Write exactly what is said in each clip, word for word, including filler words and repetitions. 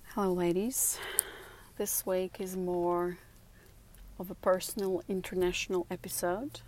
Hello, ladies. This week is more of a personal international episode.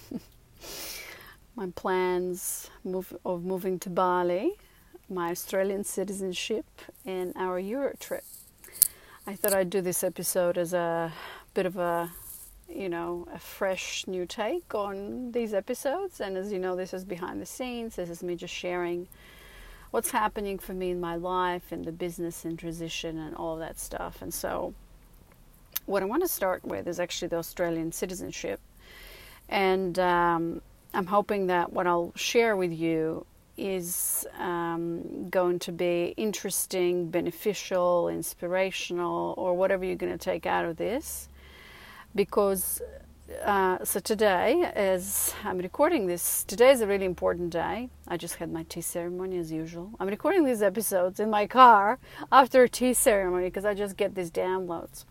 My plans move, of moving to Bali, my Australian citizenship, and our Euro trip. I thought I'd do this episode as a bit of a, you know, a fresh new take on these episodes. And as you know, this is behind the scenes. This is me just sharing what's happening for me in my life and the business and transition and all of that stuff. And so what I want to start with is actually the Australian citizenship. And um, I'm hoping that what I'll share with you is um, going to be interesting, beneficial, inspirational, or whatever you're going to take out of this. Because Uh, so today, as I'm recording this, today is a really important day. I just had my tea ceremony as usual. I'm recording these episodes in my car after a tea ceremony because I just get these downloads.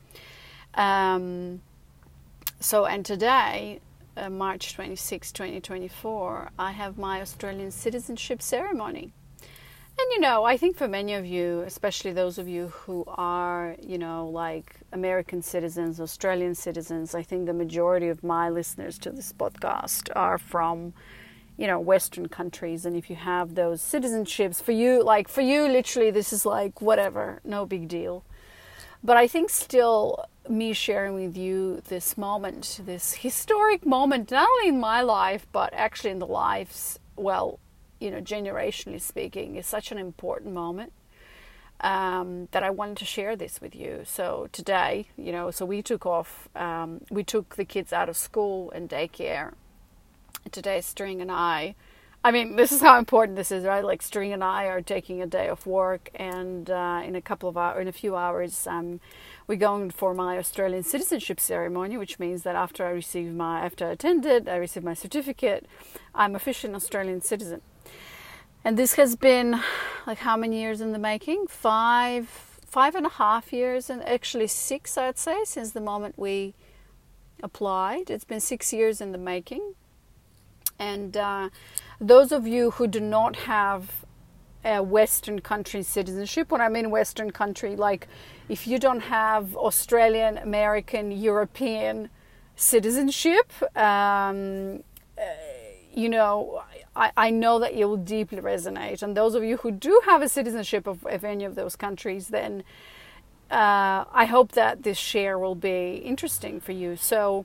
Um, so, and today, uh, March twenty-sixth, twenty twenty-four, I have my Australian citizenship ceremony. And, you know, I think for many of you, especially those of you who are, you know, like American citizens, Australian citizens, I think the majority of my listeners to this podcast are from, you know, Western countries. And if you have those citizenships, for you, like for you, literally, this is like whatever, no big deal. But I think still me sharing with you this moment, this historic moment, not only in my life, but actually in the lives, well, you know, generationally speaking, is such an important moment um, that I wanted to share this with you. So today, you know, so we took off, um, we took the kids out of school and daycare. Today, String and I, I mean, this is how important this is, right? Like String and I are taking a day off work, and uh, in a couple of hours, in a few hours, um, we're going for my Australian citizenship ceremony, which means that after I receive my, after I attended, I received my certificate, I'm officially an Australian citizen. And this has been, like, how many years in the making? Five, five and a half years, and actually six, I'd say, since the moment we applied. It's been six years in the making. And uh, those of you who do not have a Western country citizenship, when I mean Western country, like if you don't have Australian, American, European citizenship, um, uh, you know, I, I know that it will deeply resonate. And those of you who do have a citizenship of, of any of those countries, then uh, I hope that this share will be interesting for you. So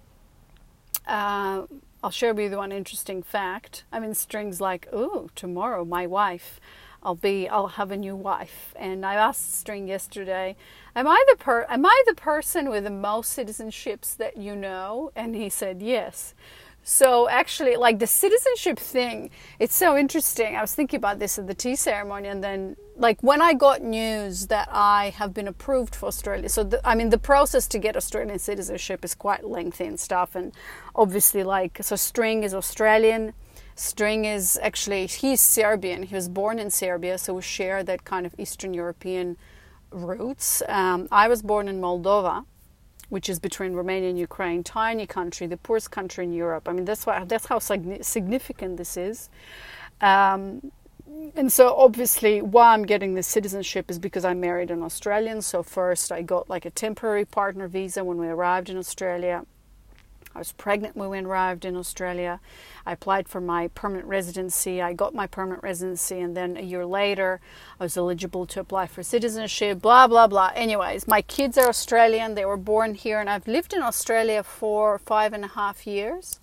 uh, I'll share with you one interesting fact. I mean, String's like, oh, tomorrow my wife, I'll be, I'll have a new wife. And I asked String yesterday, am I the per, am I the person with the most citizenships that you know? And he said yes. So actually, like the citizenship thing, it's so interesting. I was thinking about this at the tea ceremony, and then like when I got news that I have been approved for Australia. So the, I mean, the process to get Australian citizenship is quite lengthy and stuff. And obviously, like, so String is Australian. String is actually, he's Serbian. He was born in Serbia, so we share that kind of Eastern European roots. Um, I was born in Moldova, which is between Romania and Ukraine, tiny country, the poorest country in Europe. I mean, that's why that's how significant this is. Um, and so obviously why I'm getting this citizenship is because I married an Australian. So first I got like a temporary partner visa when we arrived in Australia. I was pregnant when we arrived in Australia. I applied for my permanent residency. I got my permanent residency, and then a year later, I was eligible to apply for citizenship, blah, blah, blah. Anyways, my kids are Australian. They were born here, and I've lived in Australia for five and a half years.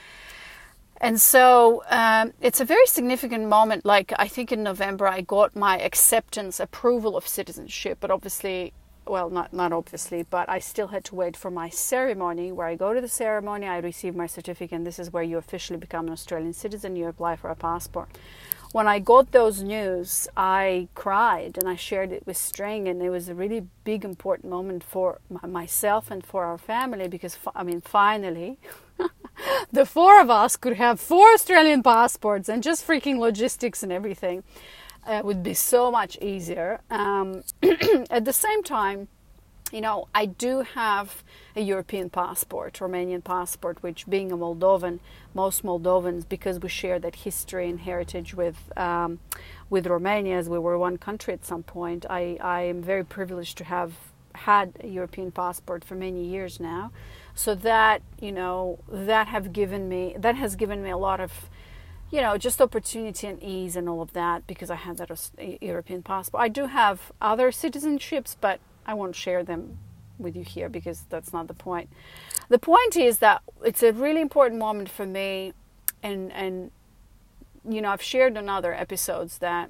And so um, it's a very significant moment. Like, I think in November, I got my acceptance, approval of citizenship, but obviously... Well, not not obviously, but I still had to wait for my ceremony, where I go to the ceremony, I receive my certificate, and this is where you officially become an Australian citizen, you apply for a passport. When I got those news, I cried, and I shared it with String, and it was a really big, important moment for myself and for our family, because, I mean, finally, the four of us could have four Australian passports, and just freaking logistics and everything. Uh, would be so much easier. Um, at the same time, you know, I do have a European passport, Romanian passport, which, being a Moldovan, most Moldovans, because we share that history and heritage with um, with Romania, as we were one country at some point, I, I am very privileged to have had a European passport for many years now. So that, you know, that have given me, that has given me a lot of, you know, just opportunity and ease and all of that, because I had that European passport. I do have other citizenships, but I won't share them with you here because that's not the point. The point is that it's a really important moment for me, and and you know, I've shared in other episodes that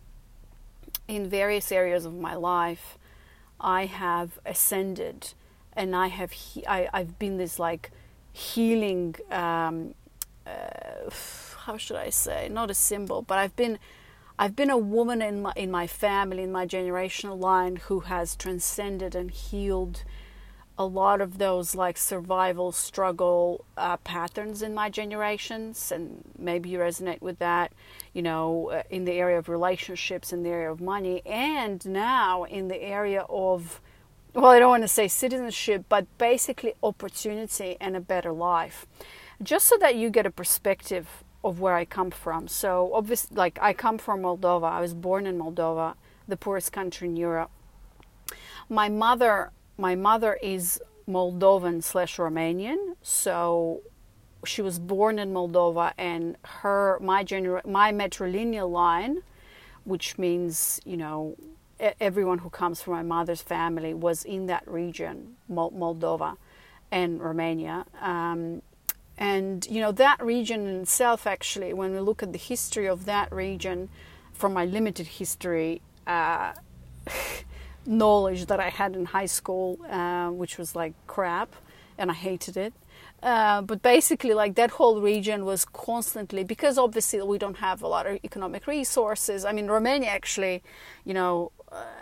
in various areas of my life I have ascended, and I have he- I, I've been this like healing um, uh, how should I say, not a symbol, but I've been I've been a woman in my in my family, in my generational line, who has transcended and healed a lot of those like survival struggle uh, patterns in my generations, and maybe you resonate with that, you know, uh, in the area of relationships, in the area of money, and now in the area of, well, I don't want to say citizenship, but basically opportunity and a better life. Just so that you get a perspective of where I come from. So obviously, like, I come from Moldova. I was born in Moldova, the poorest country in Europe. My mother, my mother is Moldovan slash Romanian. So she was born in Moldova, and her, my gener, my matrilineal line, which means, you know, everyone who comes from my mother's family was in that region, Moldova and Romania. Um, And, you know, that region in itself, actually, when we look at the history of that region, from my limited history uh, knowledge that I had in high school, uh, which was like crap, and I hated it. Uh, but basically, like, that whole region was constantly, because obviously we don't have a lot of economic resources. I mean, Romania actually, you know, uh,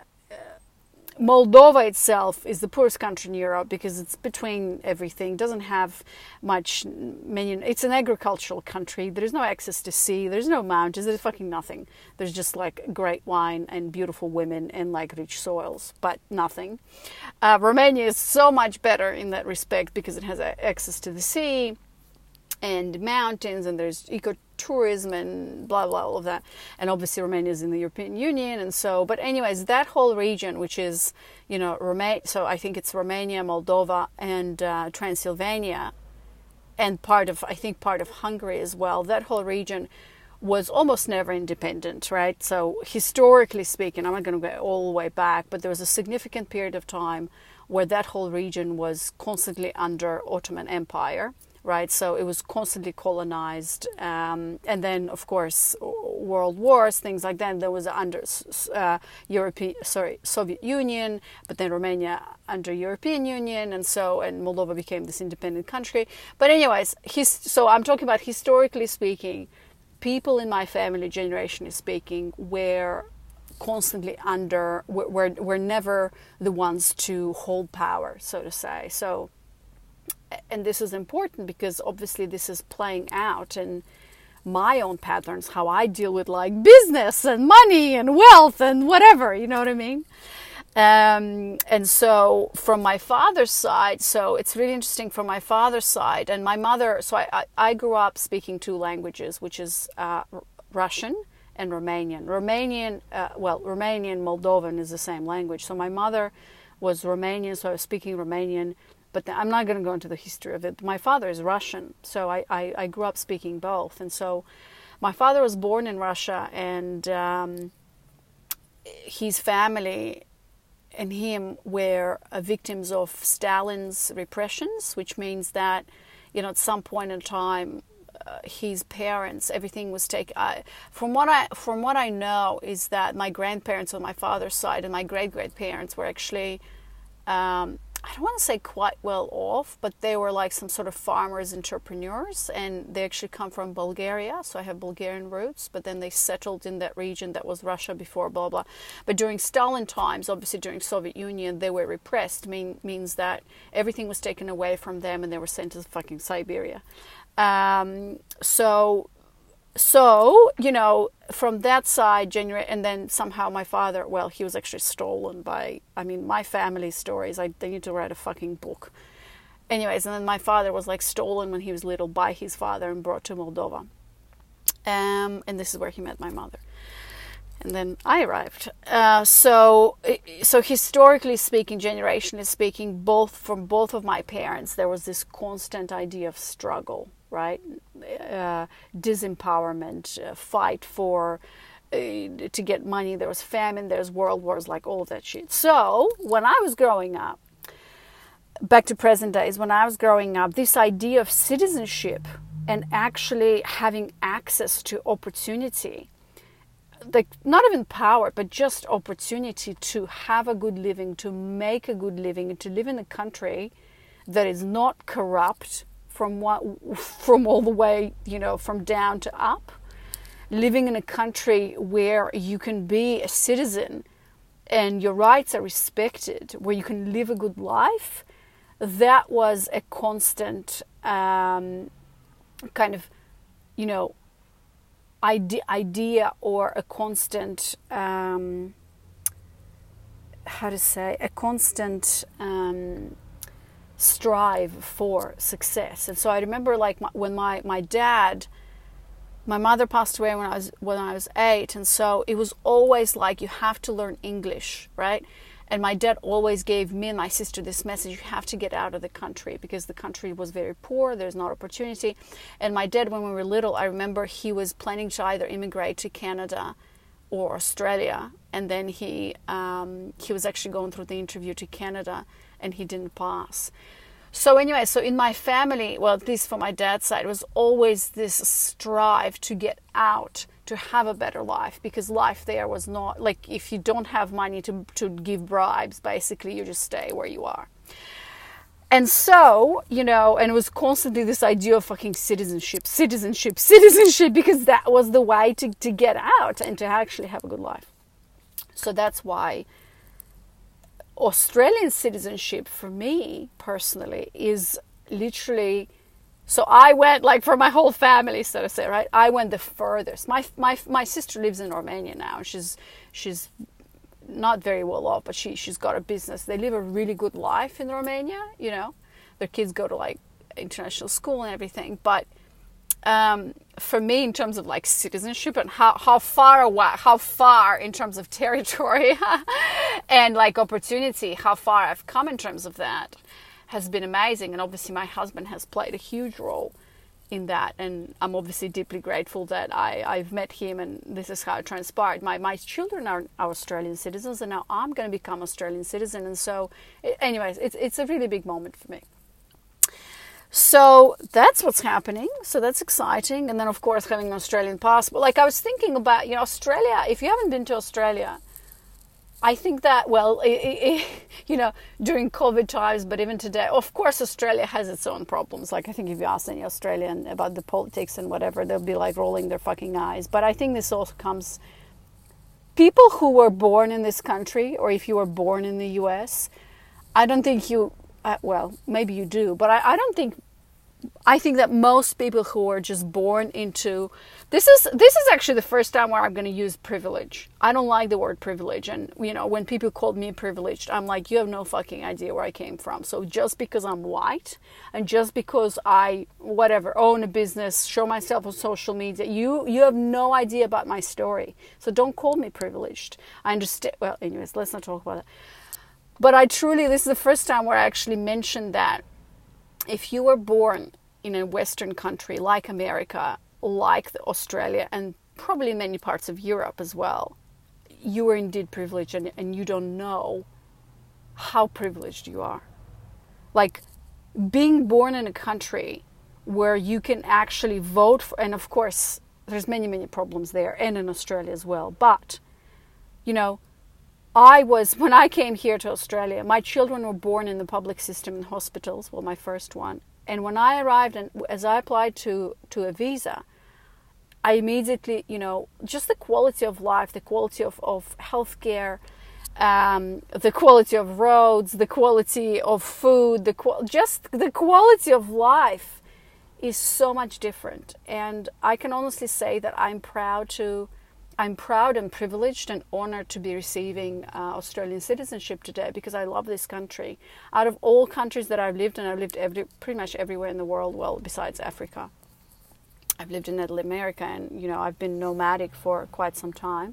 Moldova itself is the poorest country in Europe because it's between everything, doesn't have much, many, it's an agricultural country. There is no access to sea, there's no mountains, there's fucking nothing. There's just like great wine and beautiful women and like rich soils, but nothing. Uh, Romania is so much better in that respect because it has access to the sea and mountains, and there's ecotourism and blah blah all of that, and obviously Romania is in the European Union, and so. But anyways, that whole region, which is, you know, Roma- so I think it's Romania, Moldova, and uh, Transylvania, and part of I think part of Hungary as well. That whole region was almost never independent, right? So historically speaking, I'm not going to go all the way back, but there was a significant period of time where that whole region was constantly under Ottoman Empire. Right, so it was constantly colonized, um, and then of course world wars, things like that. There was under uh, European, sorry, Soviet Union, but then Romania under European Union, and so and Moldova became this independent country. But anyways, his, so I'm talking about historically speaking, people in my family, generationally speaking, were constantly under, were were, were never the ones to hold power, so to say. So. And this is important because obviously this is playing out in my own patterns, how I deal with like business and money and wealth and whatever, you know what I mean? Um, and so from my father's side, so it's really interesting from my father's side and my mother. So I, I, I grew up speaking two languages, which is uh, Russian and Romanian. Romanian, uh, well, Romanian, Moldovan is the same language. So my mother was Romanian, so I was speaking Romanian. But I'm not going to go into the history of it. My father is Russian, so I, I, I grew up speaking both. And so my father was born in Russia, and um, his family and him were uh, victims of Stalin's repressions, which means that, you know, at some point in time, uh, his parents, everything was taken. Uh, from what I from what I know is that my grandparents on my father's side and my great great parents were actually. Um, I don't want to say quite well off, but they were like some sort of farmers, entrepreneurs, and they actually come from Bulgaria, so I have Bulgarian roots, but then they settled in that region that was Russia before, blah, blah. But during Stalin times, obviously during Soviet Union, they were repressed, mean, means that everything was taken away from them and they were sent to fucking Siberia. Um, so so, you know, from that side, January, and then somehow my father, well, he was actually stolen by, I mean, my family stories, I they need to write a fucking book. Anyways, and then my father was like stolen when he was little by his father and brought to Moldova. Um, and this is where he met my mother. And then I arrived. Uh, so, so historically speaking, generationally speaking, both from both of my parents, there was this constant idea of struggle, right? Uh, disempowerment, uh, fight for uh, to get money. There was famine. There's world wars, like all of that shit. So when I was growing up, back to present days, when I was growing up, this idea of citizenship and actually having access to opportunity, like not even power, but just opportunity to have a good living, to make a good living, and to live in a country that is not corrupt from what, from all the way, you know, from down to up. Living in a country where you can be a citizen and your rights are respected, where you can live a good life. That was a constant um, kind of, you know, idea, idea or a constant, um, how to say, a constant um, strive for success. And so I remember, like, my, when my, my dad, my mother passed away when I was when I was eight, and so it was always like, you have to learn English, right? And my dad always gave me and my sister this message: you have to get out of the country, because the country was very poor, there's no opportunity. And my dad, when we were little, I remember he was planning to either immigrate to Canada or Australia, and then he um, he was actually going through the interview to Canada, and he didn't pass. So anyway, so in my family, well, at least for my dad's side, it was always this strive to get out, to have a better life, because life there was not, like, if you don't have money to to give bribes, basically you just stay where you are. And so, you know, and it was constantly this idea of fucking citizenship, citizenship, citizenship, because that was the way to, to get out and to actually have a good life. So that's why Australian citizenship for me personally is literally, so I went, like, for my whole family, so to say, right? I went the furthest. My my my sister lives in Romania now. She's she's not very well off, but she she's got a business. They live a really good life in Romania. You know, their kids go to like international school and everything. But um, for me, in terms of like citizenship and how how far away, how far in terms of territory and like opportunity, how far I've come in terms of that, has been amazing. And obviously my husband has played a huge role in that, and I'm obviously deeply grateful that I, I've met him, and this is how it transpired. My my children are, are Australian citizens, and now I'm going to become Australian citizen. And so it, anyways, it's it's a really big moment for me. So that's what's happening. So that's exciting. And then, of course, having an Australian passport. Like, I was thinking about, you know, Australia, if you haven't been to Australia, I think that, well, it, it, you know, during COVID times, but even today, of course, Australia has its own problems. Like, I think if you ask any Australian about the politics and whatever, they'll be like rolling their fucking eyes. But I think this also comes, people who were born in this country, or if you were born in the U S, I don't think you, uh, well, maybe you do, but I, I don't think, I think that most people who are just born into, this is this is actually the first time where I'm going to use privilege. I don't like the word privilege. And, you know, when people call me privileged, I'm like, you have no fucking idea where I came from. So just because I'm white and just because I, whatever, own a business, show myself on social media, you, you have no idea about my story. So don't call me privileged. I understand. Well, anyways, let's not talk about it. But I truly, this is the first time where I actually mentioned that if you were born in a Western country like America, like Australia, and probably many parts of Europe as well, you are indeed privileged, and, and you don't know how privileged you are. Like, being born in a country where you can actually vote for, and of course, there's many, many problems there, and in Australia as well. But, you know, I was, when I came here to Australia, my children were born in the public system in hospitals, well, my first one. And when I arrived, and as I applied to, to a visa, I immediately, you know, just the quality of life, the quality of, of healthcare, um, the quality of roads, the quality of food, the just the quality of life is so much different. And I can honestly say that I'm proud to, I'm proud and privileged and honored to be receiving uh, Australian citizenship today, because I love this country. Out of all countries that I've lived in, I've lived every, pretty much everywhere in the world, well, besides Africa. I've lived in Latin America, and, you know, I've been nomadic for quite some time.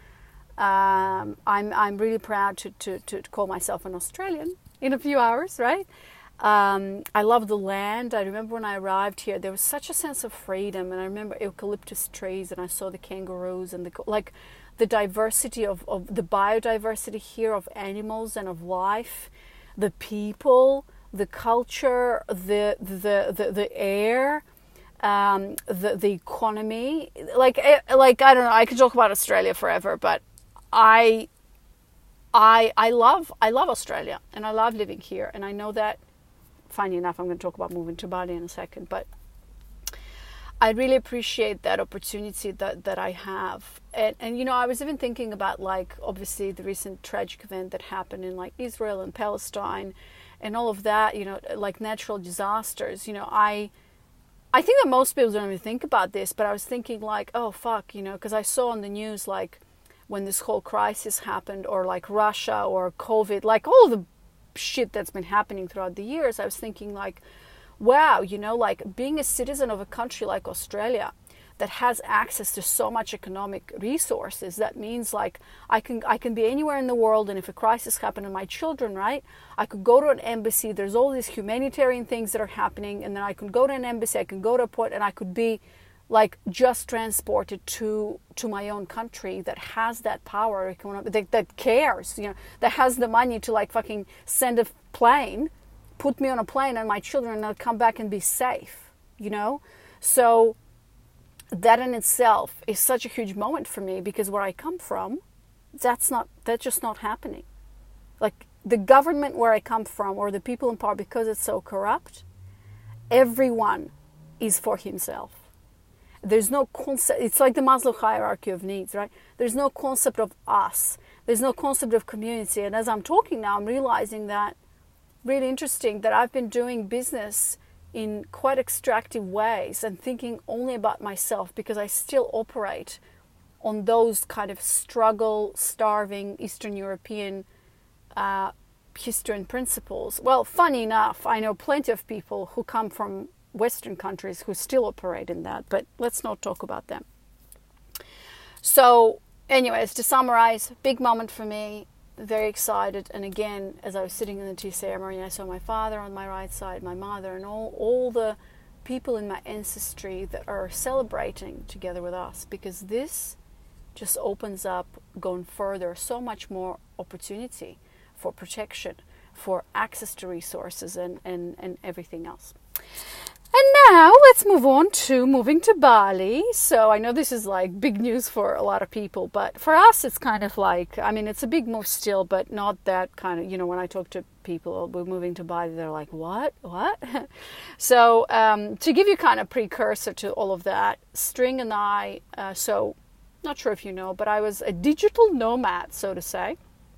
Um, I'm I'm really proud to, to, to call myself an Australian in a few hours, right? Um, I love the land. I remember when I arrived here, there was such a sense of freedom, and I remember eucalyptus trees, and I saw the kangaroos and the like, the diversity of, of the biodiversity here of animals and of life, the people, the culture, the the the, the air. Um, the the economy, like like I don't know. I could talk about Australia forever, but I I I love I love Australia, and I love living here. And I know that, funny enough, I'm going to talk about moving to Bali in a second, but I really appreciate that opportunity that that I have. And and you know, I was even thinking about, like, obviously the recent tragic event that happened in, like, Israel and Palestine, and all of that. You know, like natural disasters. You know, I. I think that most people don't even think about this, but I was thinking, like, oh, fuck, you know, because I saw on the news, like, when this whole crisis happened, or like Russia or COVID, like all the shit that's been happening throughout the years, I was thinking, like, wow, you know, like being a citizen of a country like Australia that has access to so much economic resources, that means, like, I can I can be anywhere in the world, and if a crisis happened to my children, right, I could go to an embassy. There's all these humanitarian things that are happening, and then I can go to an embassy, I can go to a port, and I could be, like, just transported to to my own country that has that power, that, that cares, you know, that has the money to, like, fucking send a plane, put me on a plane and my children, and I'll come back and be safe, you know. So that in itself is such a huge moment for me, because where I come from, that's not, that's just not happening. Like, the government where I come from, or the people in power, because it's so corrupt, everyone is for himself. There's no concept, it's like the Maslow hierarchy of needs, right? There's no concept of us. There's no concept of community. And as I'm talking now, I'm realizing that, really interesting, that I've been doing business in quite extractive ways and thinking only about myself, because I still operate on those kind of struggle, starving Eastern European uh, history and principles. Well, funny enough, I know plenty of people who come from Western countries who still operate in that, but let's not talk about them. So anyways, to summarize, big moment for me. Very excited. And again, as I was sitting in the tea ceremony, I saw my father on my right side, my mother, and all, all the people in my ancestry that are celebrating together with us, because this just opens up, going further, so much more opportunity for protection, for access to resources, and, and, and everything else. And now let's move on to moving to Bali. So I know this is like big news for a lot of people, but for us it's kind of like, I mean, it's a big move still, but not that kind of, you know, when I talk to people, we're moving to Bali, they're like, what? What? So um, to give you kind of precursor to all of that, String and I, uh, so not sure if you know, but I was a digital nomad, so to say,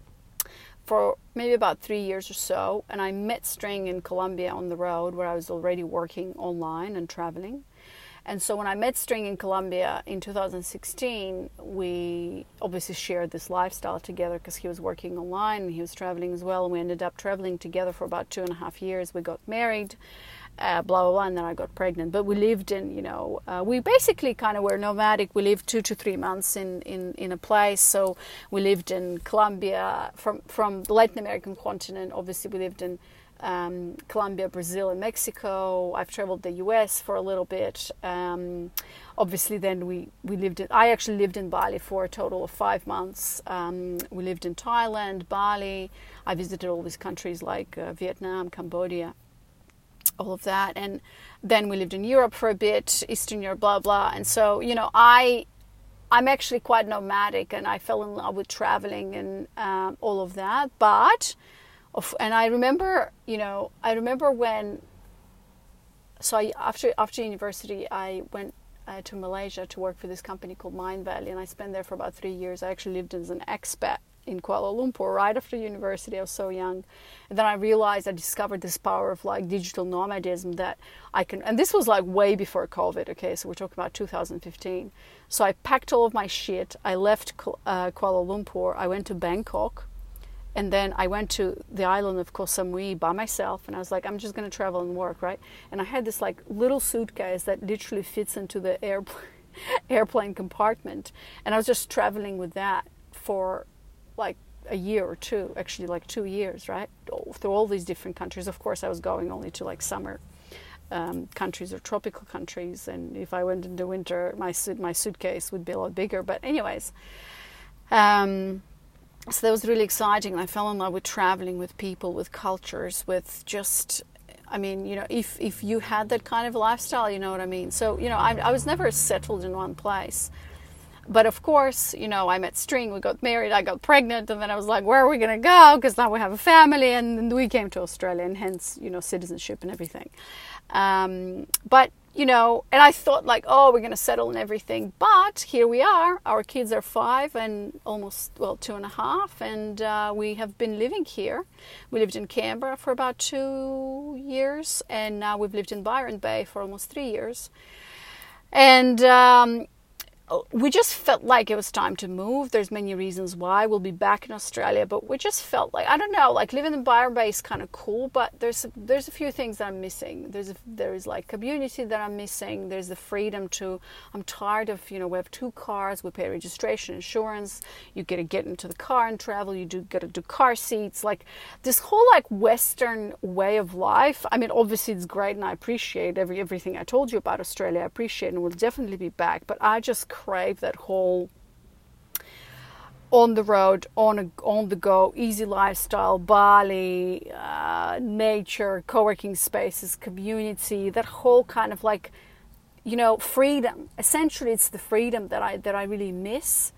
for maybe about three years or so, and I met String in Colombia on the road, where I was already working online and traveling. And so when I met String in Colombia in two thousand sixteen, we obviously shared this lifestyle together, because he was working online and he was traveling as well, and we ended up traveling together for about two and a half years. We got married, uh, blah, blah, blah, and then I got pregnant. But we lived in, you know, uh, we basically kind of were nomadic. We lived two to three months in, in, in a place. So we lived in Colombia, from, from the Latin American continent. Obviously, we lived in um, Colombia, Brazil, and Mexico. I've traveled the U S for a little bit. Um, obviously, then we, we lived in, I actually lived in Bali for a total of five months. Um, we lived in Thailand, Bali. I visited all these countries like uh, Vietnam, Cambodia, all of that. And then we lived in Europe for a bit, Eastern Europe, blah, blah. And so, you know, I, I'm actually quite nomadic, and I fell in love with traveling and um, all of that. But, and I remember, you know, I remember when, so I, after, after university, I went uh, to Malaysia to work for this company called Mindvalley, and I spent there for about three years. I actually lived as an expat in Kuala Lumpur right after university. I was so young. And then I realized I discovered this power of like digital nomadism that I can, and this was like way before COVID, okay, so we're talking about two thousand fifteen. So I packed all of my shit, I left uh, Kuala Lumpur, I went to Bangkok, and then I went to the island of Koh Samui by myself, and I was like, I'm just going to travel and work, right? And I had this like little suitcase that literally fits into the airplane airplane compartment, and I was just traveling with that for like a year or two, actually like two years, right, through all these different countries. Of course I was going only to like summer um, countries or tropical countries, and if I went in the winter my suit my suitcase would be a lot bigger. But anyways, um, so that was really exciting, and I fell in love with traveling, with people, with cultures, with just, I mean, you know, if, if you had that kind of lifestyle, you know what I mean? So, you know, I, I was never settled in one place. But of course, you know, I met String, we got married, I got pregnant, and then I was like, where are we going to go? Because now we have a family, and we came to Australia, and hence, you know, citizenship and everything. Um, but, you know, and I thought like, oh, we're going to settle and everything. But here we are. Our kids are five and almost, well, two and a half. And uh, we have been living here. We lived in Canberra for about two years. And now we've lived in Byron Bay for almost three years. And um, we just felt like it was time to move. There's many reasons why. We'll be back in Australia, but we just felt like, I don't know, like living in Byron Bay is kind of cool, but there's a, there's a few things that I'm missing. There's a, there is like community that I'm missing. There's the freedom to, I'm tired of, you know, we have two cars, we pay registration, insurance, you get to get into the car and travel, you do get to do car seats, like this whole like Western way of life. I mean, obviously it's great and I appreciate every everything I told you about Australia. I appreciate it and we'll definitely be back, but I just crave that whole on the road, on a, on the go, easy lifestyle, Bali, uh, nature, co-working spaces, community, that whole kind of like, you know, freedom. Essentially, it's the freedom that I that I really miss,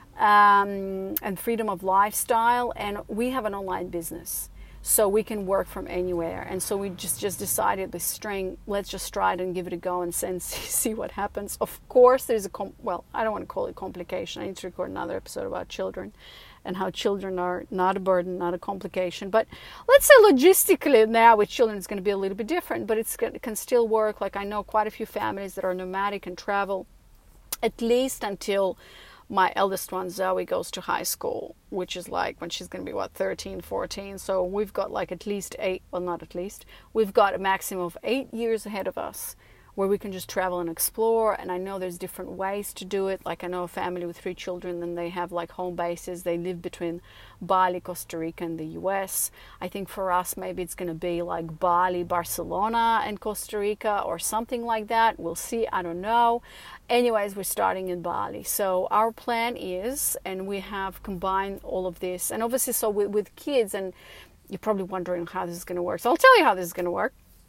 um, and freedom of lifestyle. And we have an online business, so we can work from anywhere. And so we just, just decided with String, let's just try it and give it a go and then see, see what happens. Of course, there's a, com- well, I don't want to call it complication. I need to record another episode about children and how children are not a burden, not a complication. But let's say logistically now with children, it's going to be a little bit different, but it's, it can still work. Like I know quite a few families that are nomadic and travel at least until my eldest one, Zoe, goes to high school, which is like when she's going to be, what, thirteen, fourteen. So we've got like at least eight, well, not at least, we've got a maximum of eight years ahead of us where we can just travel and explore. And I know there's different ways to do it. Like I know a family with three children, and they have like home bases. They live between Bali, Costa Rica, and the U S. I think for us, maybe it's going to be like Bali, Barcelona, and Costa Rica, or something like that. We'll see. I don't know. Anyways, we're starting in Bali. So our plan is, and we have combined all of this. And obviously, so with, with kids, and you're probably wondering how this is going to work. So I'll tell you how this is going to work.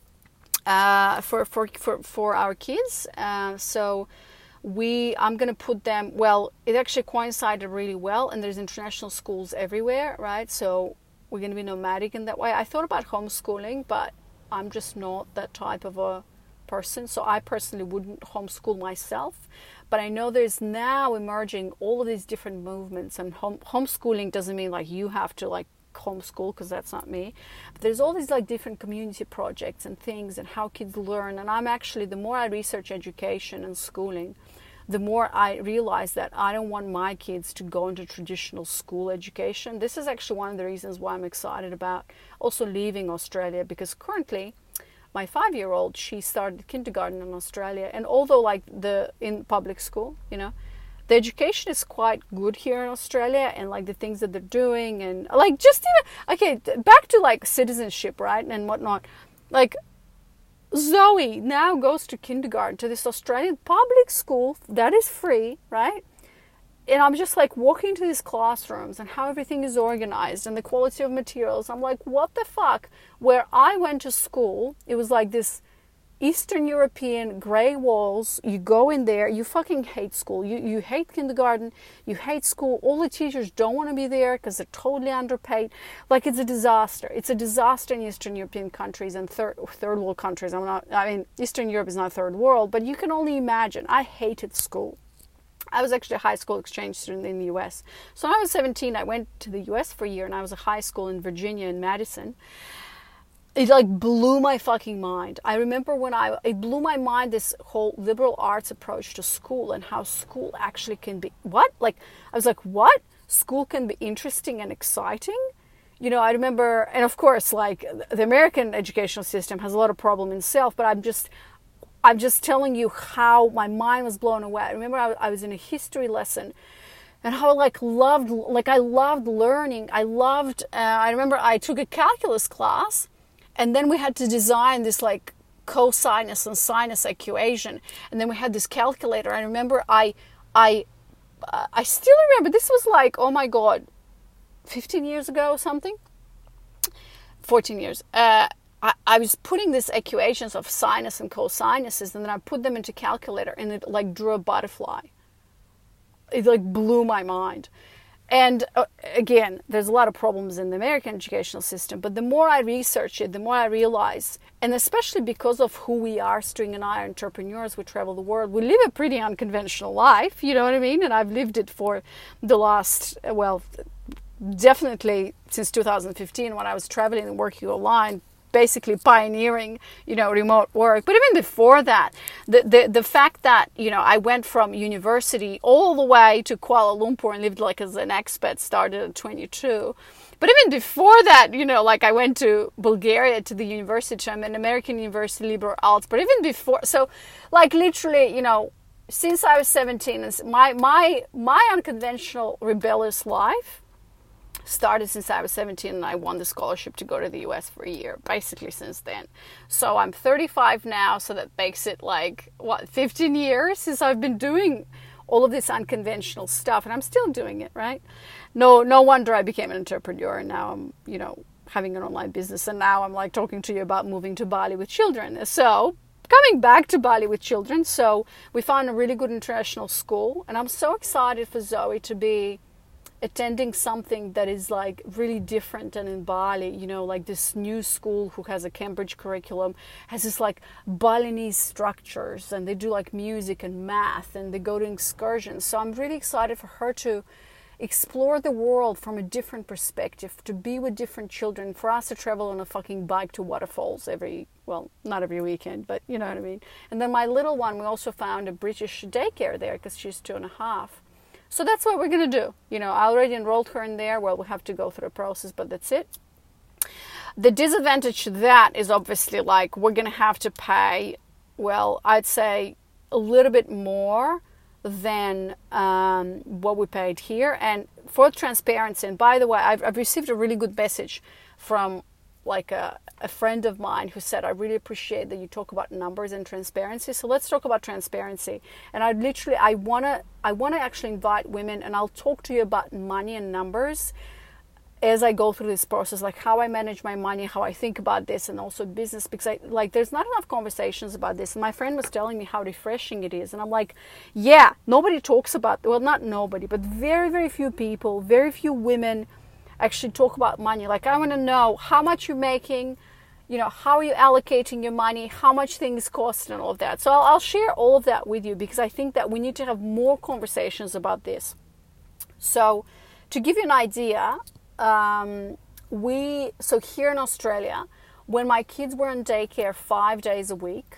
Uh, for, for, for, for our kids. Uh, so we, I'm going to put them, well, it actually coincided really well, and there's international schools everywhere, right? So we're going to be nomadic in that way. I thought about homeschooling, but I'm just not that type of a person. So I personally wouldn't homeschool myself, but I know there's now emerging all of these different movements, and home, homeschooling doesn't mean like you have to like homeschool, because that's not me. But there's all these like different community projects and things and how kids learn. And I'm actually, the more I research education and schooling, the more I realize that I don't want my kids to go into traditional school education. This is actually one of the reasons why I'm excited about also leaving Australia, because currently my five-year-old, she started kindergarten in Australia, and although like the in public school, you know, the education is quite good here in Australia, and like the things that they're doing, and like just even, okay, back to like citizenship, right, and whatnot. Like Zoe now goes to kindergarten, to this Australian public school that is free, right? And I'm just like walking to these classrooms and how everything is organized and the quality of materials. I'm like, what the fuck? Where I went to school, it was like this Eastern European grey walls. You go in there, you fucking hate school. You you hate kindergarten, you hate school. All the teachers don't want to be there because they're totally underpaid. Like it's a disaster. It's a disaster in Eastern European countries and third third world countries. I'm not. I mean, Eastern Europe is not third world, but you can only imagine. I hated school. I was actually a high school exchange student in the U S. So when I was seventeen, I went to the U S for a year, and I was at high school in Virginia, in Madison. It like blew my fucking mind. I remember when I, it blew my mind, this whole liberal arts approach to school and how school actually can be, what? Like, I was like, what? School can be interesting and exciting? You know, I remember, and of course, like, the American educational system has a lot of problem in itself, but I'm just, I'm just telling you how my mind was blown away. I remember I, I was in a history lesson, and how I like loved, like I loved learning. I loved, uh, I remember I took a calculus class, and then we had to design this like cosinus and sinus equation. And then we had this calculator. I remember I, I, uh, I still remember, this was like, oh my God, fifteen years ago or something, fourteen years. Uh, I, I was putting these equations of sinus and cosinuses, and then I put them into calculator, and it like drew a butterfly. It like blew my mind. And uh, again, there's a lot of problems in the American educational system, but the more I research it, the more I realize, and especially because of who we are, String and I are entrepreneurs, we travel the world, we live a pretty unconventional life, you know what I mean? And I've lived it for the last, well, definitely since two thousand fifteen, when I was traveling and working online, basically pioneering, you know, remote work. But even before that, the, the the fact that, you know, I went from university all the way to Kuala Lumpur and lived like as an expat, started at twenty-two. But even before that, you know, like I went to Bulgaria to the university. I'm an American University liberal arts. But even before, so like literally, you know, since I was seventeen, my my my unconventional rebellious life started since I was seventeen, and I won the scholarship to go to the U S for a year, basically since then. So I'm thirty-five now, so that makes it like, what, fifteen years since I've been doing all of this unconventional stuff, and I'm still doing it, right? No, no wonder I became an entrepreneur, and now I'm, you know, having an online business, and now I'm like talking to you about moving to Bali with children. So coming back to Bali with children, so we found a really good international school, and I'm so excited for Zoe to be attending something that is like really different. And in Bali, you know, like this new school who has a Cambridge curriculum has this like Balinese structures, and they do like music and math, and they go to excursions. So I'm really excited for her to explore the world from a different perspective, to be with different children, for us to travel on a fucking bike to waterfalls every, well, not every weekend, but you know what I mean. And then my little one, we also found a British daycare there because she's two and a half. So that's what we're going to do. You know, I already enrolled her in there. Well, we'll have to go through the process, but that's it. The disadvantage to that is obviously like we're going to have to pay, well, I'd say a little bit more than um, what we paid here. And for transparency, and by the way, I've, I've received a really good message from like a, a friend of mine who said, I really appreciate that you talk about numbers and transparency. So let's talk about transparency. And I literally, I want to, I want to actually invite women, and I'll talk to you about money and numbers as I go through this process, like how I manage my money, how I think about this, and also business, because I like, there's not enough conversations about this. And my friend was telling me how refreshing it is. And I'm like, yeah, nobody talks about, well, not nobody, but very, very few people, very few women actually talk about money. Like, I want to know how much you're making, you know, how are you allocating your money, how much things cost, and all of that. So I'll, I'll share all of that with you, because I think that we need to have more conversations about this. So to give you an idea, um, we, so here in Australia, when my kids were in daycare five days a week,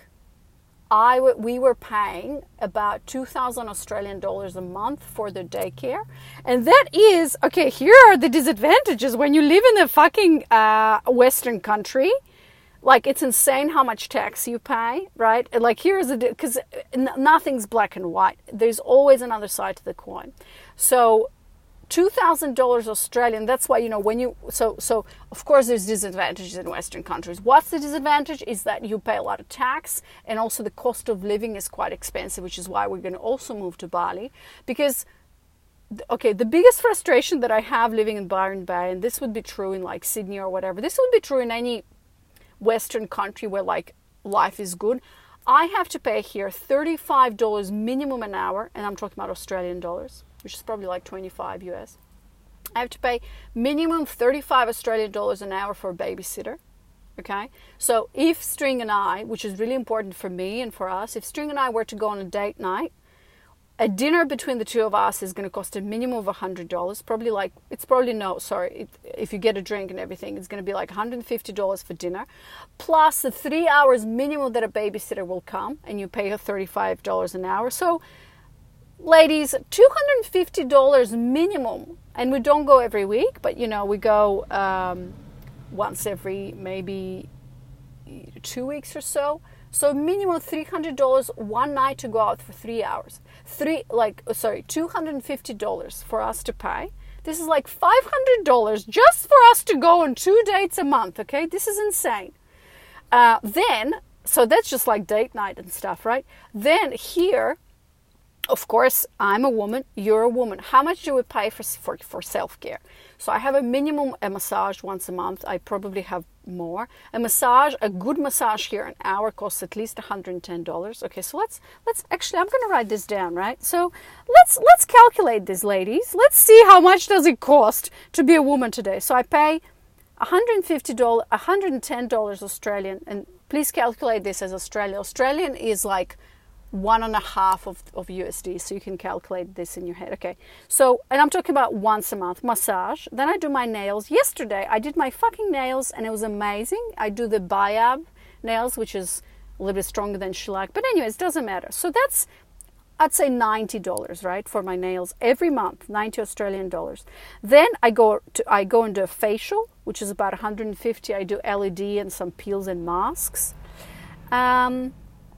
I w- we were paying about two thousand Australian dollars a month for the daycare. And that is, okay, here are the disadvantages when you live in a fucking uh, Western country. Like, it's insane how much tax you pay, right? Like, here's a, because n- nothing's black and white. There's always another side to the coin. So two thousand dollars Australian, that's why, you know, when you, so, so of course there's disadvantages in Western countries. What's the disadvantage is that you pay a lot of tax, and also the cost of living is quite expensive, which is why we're going to also move to Bali. Because, okay, the biggest frustration that I have living in Byron Bay, and this would be true in like Sydney or whatever, this would be true in any Western country where like life is good. I have to pay here thirty-five dollars minimum an hour, and I'm talking about Australian dollars, which is probably like twenty-five U S. I have to pay minimum thirty-five Australian dollars an hour for a babysitter. Okay? So if String and I, which is really important for me and for us, if String and I were to go on a date night, a dinner between the two of us is going to cost a minimum of one hundred dollars. Probably like, it's probably no, sorry, it, if you get a drink and everything, it's going to be like one hundred fifty dollars for dinner. Plus the three hours minimum that a babysitter will come, and you pay her thirty-five dollars an hour. So, ladies, two hundred fifty dollars minimum. And we don't go every week, but, you know, we go um, once every maybe two weeks or so. So minimum three hundred dollars one night to go out for three hours. Three, like, sorry, two hundred fifty dollars for us to pay. This is like five hundred dollars just for us to go on two dates a month, okay? This is insane. Uh, then, so that's just like date night and stuff, right? Then here, of course, I'm a woman, you're a woman. How much do we pay for, for, for self-care? So I have a minimum a massage once a month. I probably have more. A massage, a good massage here, an hour costs at least one hundred ten dollars. Okay, so let's let's actually, I'm going to write this down, right? So let's let's calculate this, ladies. Let's see how much does it cost to be a woman today. So I pay one hundred fifty dollars, one hundred ten dollars Australian, and please calculate this as Australian. Australian is like one and a half of, of U S D, so you can calculate this in your head. Okay, so, and I'm talking about once a month massage. Then I do my nails. Yesterday I did my fucking nails and it was amazing. I do the Biab nails, which is a little bit stronger than shellac, but anyways, it doesn't matter. So that's, I'd say ninety dollars, right, for my nails every month, ninety Australian dollars. Then I go to I go and do a facial, which is about one hundred fifty. I do L E D and some peels and masks. Um,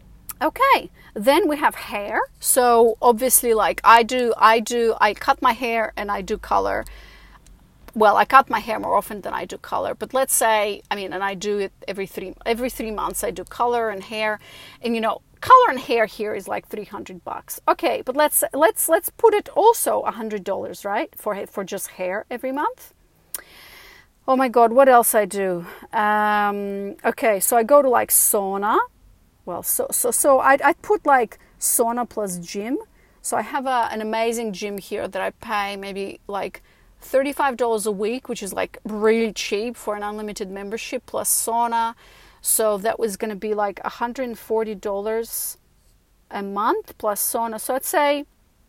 okay, then we have hair. So obviously, like I do, I do, I cut my hair and I do color. Well, I cut my hair more often than I do color, but let's say, I mean, and I do it every three every three months. I do color and hair, and you know, color and hair here is like three hundred bucks. Okay, but let's let's let's put it also one hundred dollars, right, for for just hair every month. Oh my God, what else I do? Um, okay, so I go to like sauna. Well, so so so I I put like sauna plus gym. So I have a, an amazing gym here that I pay maybe like thirty-five dollars a week, which is like really cheap for an unlimited membership plus sauna. So that was going to be like one hundred forty dollars a month plus sauna. So I'd say,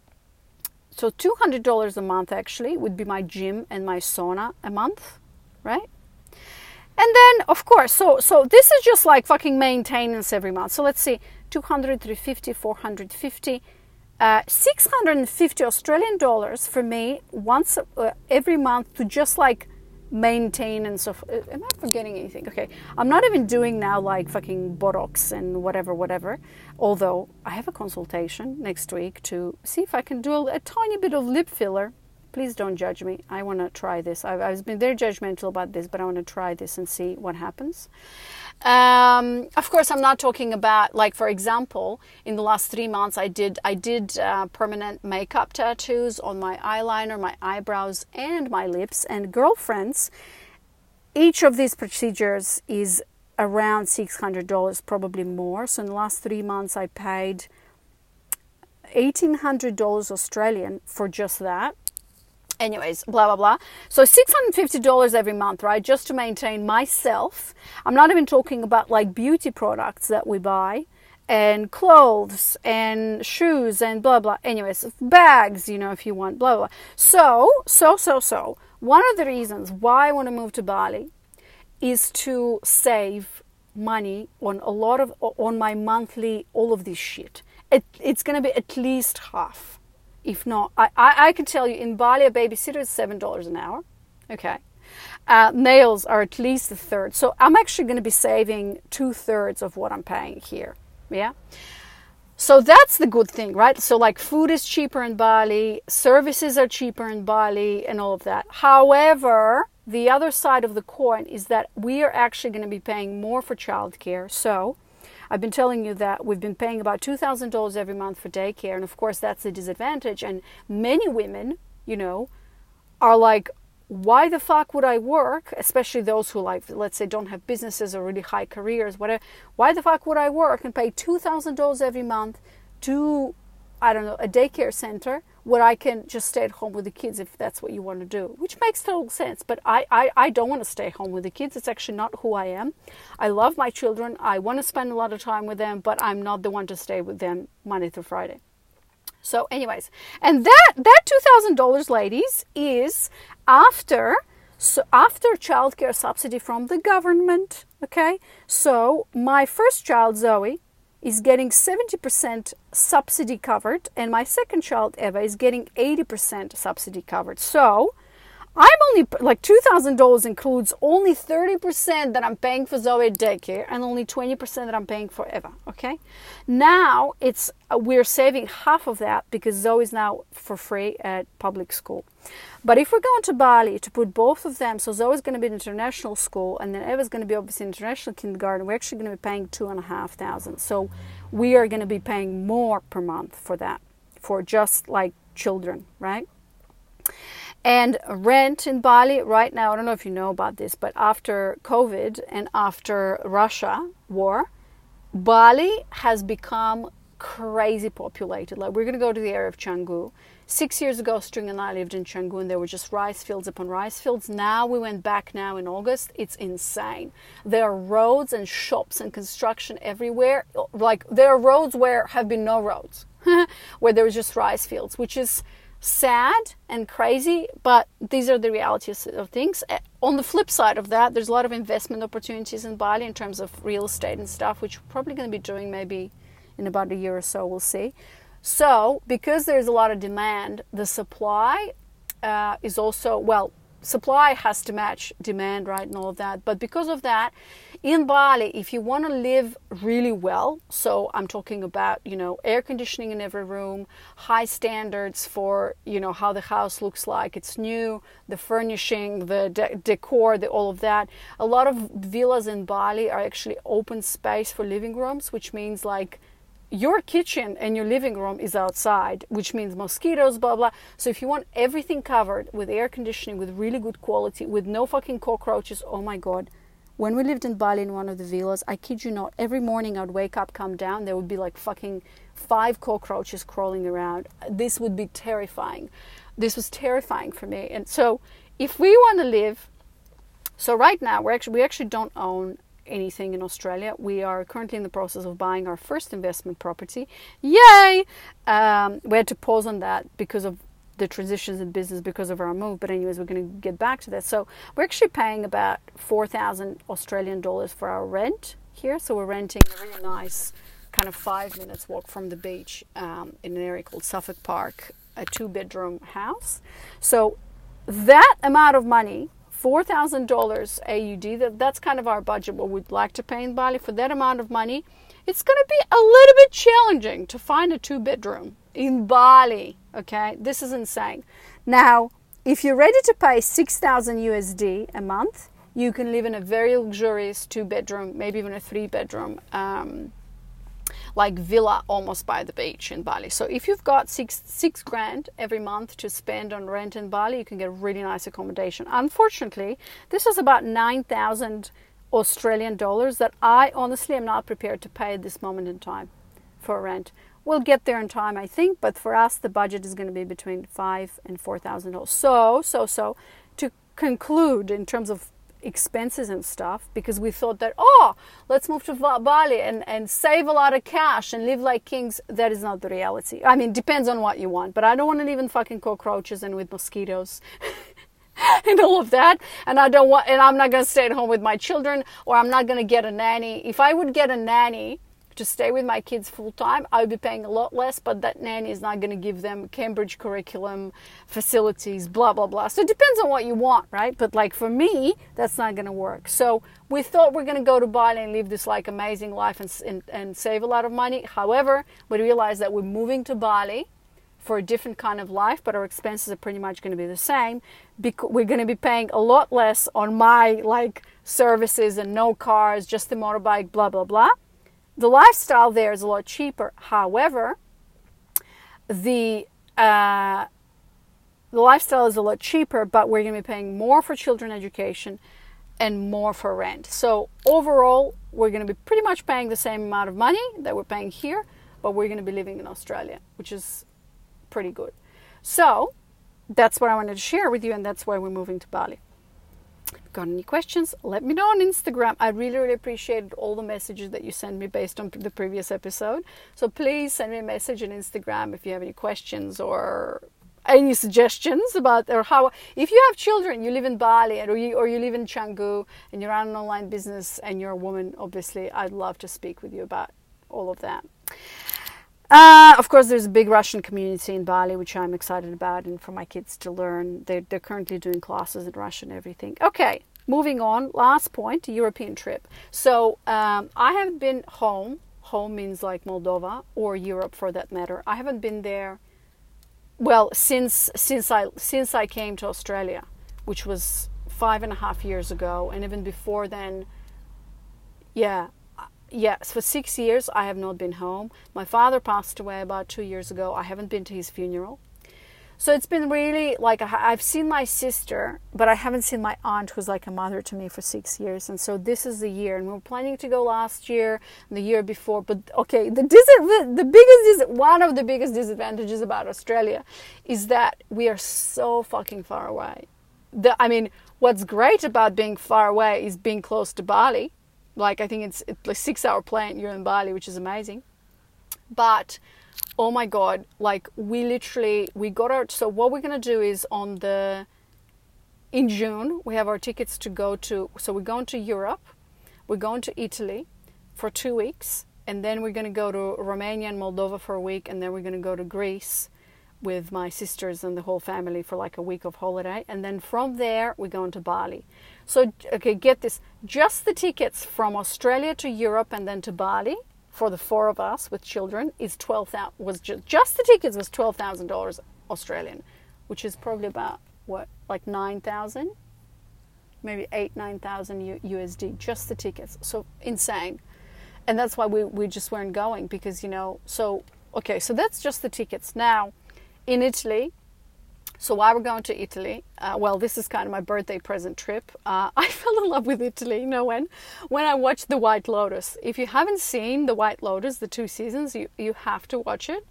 so two hundred dollars a month actually would be my gym and my sauna a month, right? And then, of course, so so this is just like fucking maintenance every month. So let's see, two hundred, three hundred fifty, four hundred fifty, uh, six hundred fifty Australian dollars for me once uh, every month to just like maintain and so. Uh, am I forgetting anything? Okay, I'm not even doing now like fucking Botox and whatever, whatever. Although I have a consultation next week to see if I can do a, a tiny bit of lip filler. Please don't judge me. I want to try this. I've, I've been very judgmental about this, but I want to try this and see what happens. Um, of course, I'm not talking about, like, for example, in the last three months, I did I did uh, permanent makeup tattoos on my eyeliner, my eyebrows, and my lips. And girlfriends, each of these procedures is around six hundred dollars, probably more. So in the last three months, I paid eighteen hundred dollars Australian for just that. Anyways, blah, blah, blah. So six hundred fifty dollars every month, right? Just to maintain myself. I'm not even talking about like beauty products that we buy and clothes and shoes and blah, blah. Anyways, bags, you know, if you want, blah, blah. So, so, so, so. One of the reasons why I want to move to Bali is to save money on a lot of, on my monthly, all of this shit. It, it's going to be at least half. If not, I, I, I can tell you in Bali, a babysitter is seven dollars an hour. Okay. Uh, nails are at least a third. So I'm actually going to be saving two thirds of what I'm paying here. Yeah. So that's the good thing, right? So like food is cheaper in Bali, services are cheaper in Bali and all of that. However, the other side of the coin is that we are actually going to be paying more for childcare. So I've been telling you that we've been paying about two thousand dollars every month for daycare. And of course, that's a disadvantage. And many women, you know, are like, why the fuck would I work? Especially those who, like, let's say, don't have businesses or really high careers, whatever. Why the fuck would I work and pay two thousand dollars every month to, I don't know, a daycare center where I can just stay at home with the kids if that's what you want to do, which makes total sense. But I, I, I don't want to stay home with the kids. It's actually not who I am. I love my children. I want to spend a lot of time with them, but I'm not the one to stay with them Monday through Friday. So anyways, and that that two thousand dollars, ladies, is after so after childcare subsidy from the government. Okay, so my first child, Zoe, is getting seventy percent subsidy covered, and my second child, Eva, is getting eighty percent subsidy covered. So I'm only, like, two thousand dollars includes only thirty percent that I'm paying for Zoe at daycare and only twenty percent that I'm paying for Eva, okay? Now, it's we're saving half of that because Zoe is now for free at public school. But if we're going to Bali to put both of them, so Zoe's going to be in international school and then Eva's going to be obviously in international kindergarten, we're actually going to be paying two and a half thousand. So we are going to be paying more per month for that, for just like children, right? And rent in Bali right now, I don't know if you know about this, but after COVID and after Russia war, Bali has become crazy populated. Like, we're going to go to the area of Canggu. Six years ago, String and I lived in Canggu, and there were just rice fields upon rice fields. Now we went back now in August. It's insane. There are roads and shops and construction everywhere. Like, there are roads where have been no roads, where there was just rice fields, which is sad and crazy, but these are the realities of things. On the flip side of that, there's a lot of investment opportunities in Bali in terms of real estate and stuff, which we're probably going to be doing maybe in about a year or so, we'll see. So because there's a lot of demand, the supply uh, is also, well, supply has to match demand, right, and all of that. But because of that, in Bali, if you want to live really well, so I'm talking about, you know, air conditioning in every room, high standards for, you know, how the house looks like, it's new, the furnishing, the de- decor, the, all of that. A lot of villas in Bali are actually open space for living rooms, which means like your kitchen and your living room is outside, which means mosquitoes, blah, blah. So if you want everything covered with air conditioning, with really good quality, with no fucking cockroaches, oh my God. When we lived in Bali in one of the villas, I kid you not, every morning I'd wake up, come down, there would be like fucking five cockroaches crawling around. This would be terrifying. This was terrifying for me. And so if we want to live, so right now we're actually, we actually don't own anything in Australia. We are currently in the process of buying our first investment property. Yay! Um, we had to pause on that because of the transitions in business because of our move. But anyways, we're going to get back to that. So we're actually paying about four thousand Australian dollars for our rent here. So we're renting a really nice kind of five minutes walk from the beach um, in an area called Suffolk Park, a two bedroom house. So that amount of money, four thousand dollars A U D, that, that's kind of our budget, what we'd like to pay in Bali. For that amount of money, it's going to be a little bit challenging to find a two bedroom in Bali. Okay, this is insane. Now, if you're ready to pay six thousand U S D a month, you can live in a very luxurious two bedroom, maybe even a three bedroom, um, like villa almost by the beach in Bali. So if you've got six six grand every month to spend on rent in Bali, you can get really nice accommodation. Unfortunately, this is about nine thousand Australian dollars that I honestly am not prepared to pay at this moment in time for rent. We'll get there in time, I think, but for us, the budget is going to be between five and four thousand dollars. So, so, so, to conclude in terms of expenses and stuff, because we thought that, oh, let's move to Bali and, and save a lot of cash and live like kings. That is not the reality. I mean, depends on what you want, but I don't want to live in fucking cockroaches and with mosquitoes and all of that. And I don't want, and I'm not going to stay at home with my children, or I'm not going to get a nanny. If I would get a nanny to stay with my kids full time, I would be paying a lot less, but that nanny is not going to give them Cambridge curriculum, facilities, blah, blah, blah. So it depends on what you want, right? But like for me, that's not going to work. So we thought we're going to go to Bali and live this like amazing life and, and, and save a lot of money. However, we realized that we're moving to Bali for a different kind of life, but our expenses are pretty much going to be the same. Because we're going to be paying a lot less on my like services and no cars, just the motorbike, blah, blah, blah. The lifestyle there is a lot cheaper. However, the uh, the lifestyle is a lot cheaper, but we're going to be paying more for children education and more for rent. So overall, we're going to be pretty much paying the same amount of money that we're paying here, but we're going to be living in Australia, which is pretty good. So that's what I wanted to share with you, and that's why we're moving to Bali. Got any questions? Let me know on Instagram. I really, really appreciated all the messages that you sent me based on the previous episode. So please send me a message on Instagram if you have any questions or any suggestions about or how. If you have children, you live in Bali or you or you live in Canggu and you're on an online business and you're a woman, obviously, I'd love to speak with you about all of that. Uh, of course, there's a big Russian community in Bali, which I'm excited about, and for my kids to learn. They're, they're currently doing classes in Russian and everything. Okay, moving on. Last point, European trip. So um, I haven't been home. Home means like Moldova or Europe for that matter. I haven't been there, well, since since I since I came to Australia, which was five and a half years ago, and even before then, yeah. Yes, for six years I have not been home. My father passed away about two years ago. I haven't been to his funeral. So it's been really like I've seen my sister, but I haven't seen my aunt, who's like a mother to me, for six years. And so this is the year. And we were planning to go last year and the year before. But okay, the dis- the biggest one of the biggest disadvantages about Australia is that we are so fucking far away. The, I mean, what's great about being far away is being close to Bali. Like, I think it's, it's like six hour plane, you're in Bali, which is amazing. But, oh my God, like we literally, we got our, so what we're going to do is on the, in June, we have our tickets to go to, so we're going to Europe, we're going to Italy for two weeks, and then we're going to go to Romania and Moldova for a week, and then we're going to go to Greece with my sisters and the whole family for like a week of holiday. And then from there, we're going to Bali. So, okay, get this. Just the tickets from Australia to Europe and then to Bali for the four of us with children is twelve thousand. Was just just the tickets was twelve thousand dollars Australian, which is probably about what, like nine thousand, maybe eight nine thousand U S D. Just the tickets. So insane, and that's why we we just weren't going because you know. So okay, so that's just the tickets now. In Italy, so why we're going to Italy, uh, well, this is kind of my birthday present trip. Uh, I fell in love with Italy, you know when? When I watched The White Lotus. If you haven't seen The White Lotus, the two seasons, you, you have to watch it.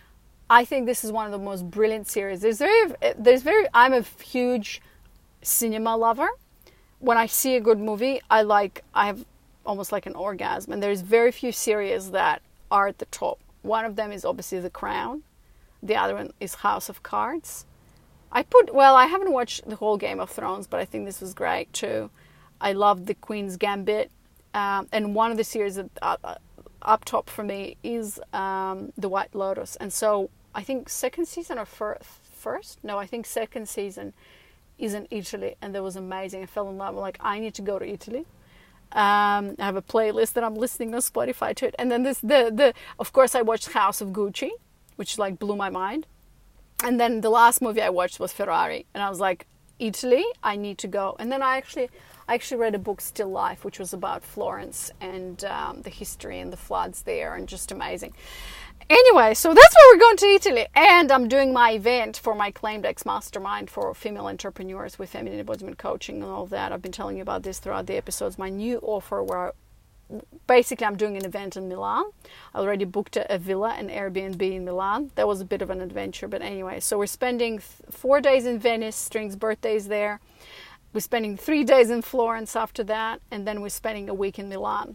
I think this is one of the most brilliant series. There's very, there's very, I'm a huge cinema lover. When I see a good movie, I like, I have almost like an orgasm. And there's very few series that are at the top. One of them is obviously The Crown. The other one is House of Cards. I put, well, I haven't watched the whole Game of Thrones, but I think this was great too. I loved The Queen's Gambit. Um, and one of the series that, uh, up top for me is um, The White Lotus. And so I think second season or fir- first? No, I think second season is in Italy. And that was amazing. I fell in love. I'm like, I need to go to Italy. Um, I have a playlist that I'm listening on Spotify to it. And then this, the, the, of course, I watched House of Gucci, which like blew my mind. And then the last movie I watched was Ferrari. And I was like, Italy, I need to go. And then I actually I actually read a book, Still Life, which was about Florence and um, the history and the floods there, and just amazing. Anyway, so that's why we're going to Italy. And I'm doing my event for my Claimed Ex Mastermind for female entrepreneurs with feminine embodiment coaching and all of that. I've been telling you about this throughout the episodes. My new offer where basically I'm doing an event in Milan. I already booked a, a villa, an Airbnb in Milan. That was a bit of an adventure, but anyway. So we're spending th- four days in Venice. String's birthday's there. We're spending three days in Florence after that, and then we're spending a week in Milan.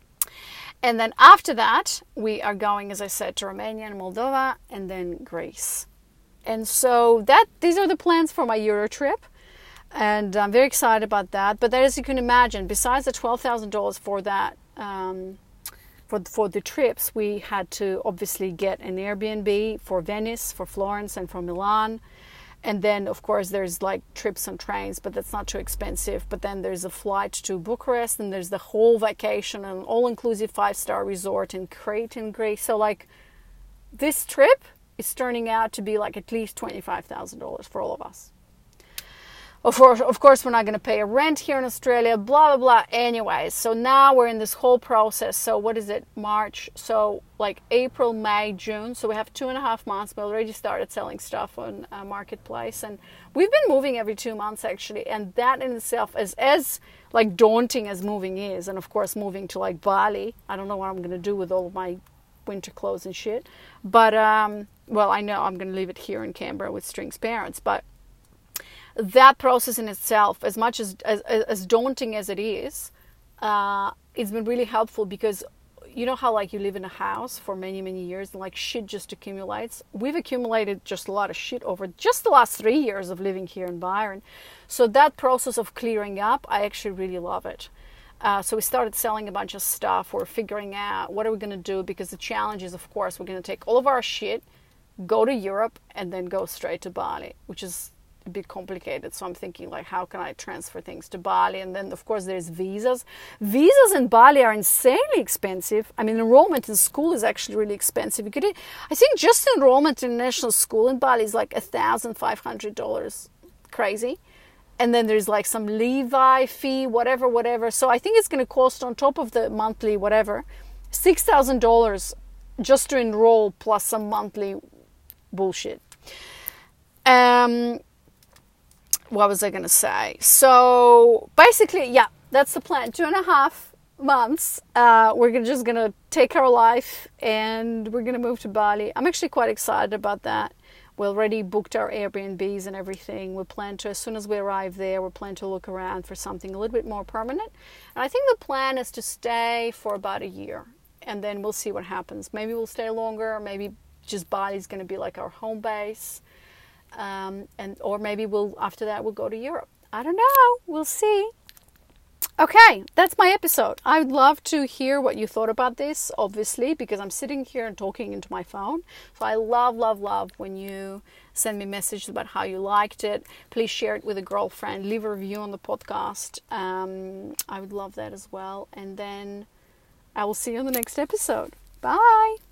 And then after that, we are going, as I said, to Romania and Moldova, and then Greece. And so that these are the plans for my Euro trip. And I'm very excited about that. But as you can imagine, besides the twelve thousand dollars for that, um, for, for the trips, we had to obviously get an Airbnb for Venice, for Florence, and for Milan. And then, of course, there's like trips on trains, but that's not too expensive. But then there's a flight to Bucharest, and there's the whole vacation, an all-inclusive five-star resort in Crete in Greece. So like this trip is turning out to be like at least twenty-five thousand dollars for all of us. Of course, of course, we're not going to pay a rent here in Australia, blah, blah, blah. Anyways, so now we're in this whole process. So what is it? March. So like April, May, June. So we have two and a half months. We already started selling stuff on uh, Marketplace. And we've been moving every two months, actually. And that in itself is as like daunting as moving is. And of course, moving to like Bali. I don't know what I'm going to do with all of my winter clothes and shit. But, um, well, I know I'm going to leave it here in Canberra with String's parents. But that process in itself, as much as as, as daunting as it is, uh, it's been really helpful, because you know how like you live in a house for many, many years and like shit just accumulates? We've accumulated just a lot of shit over just the last three years of living here in Byron. So that process of clearing up, I actually really love it. Uh, so we started selling a bunch of stuff. We're figuring out what are we going to do, because the challenge is, of course, we're going to take all of our shit, go to Europe, and then go straight to Bali, which is a bit complicated. So I'm thinking, like, how can I transfer things to Bali? And then, of course, there's visas. Visas in Bali are insanely expensive. I mean, enrollment in school is actually really expensive. You could, I think just enrollment in national school in Bali is like one thousand five hundred dollars. Crazy. And then there's like some Levi fee, whatever, whatever. So I think it's going to cost, on top of the monthly whatever, six thousand dollars just to enroll, plus some monthly bullshit. Um, what was I going to say? So basically, yeah, that's the plan. Two and a half months. Uh, we're gonna, just going to take our life and we're going to move to Bali. I'm actually quite excited about that. We already booked our Airbnbs and everything. We plan to, as soon as we arrive there, we plan to look around for something a little bit more permanent. And I think the plan is to stay for about a year. And then we'll see what happens. Maybe we'll stay longer. Maybe just Bali's going to be like our home base. Um, and or maybe we'll, after that, we'll go to Europe. I don't know. We'll see. Okay, that's my episode. I would love to hear what you thought about this, obviously, because I'm sitting here and talking into my phone. So I love, love, love when you send me messages about how you liked it. Please share it with a girlfriend. Leave a review on the podcast. Um, I would love that as well. And then I will see you on the next episode. Bye.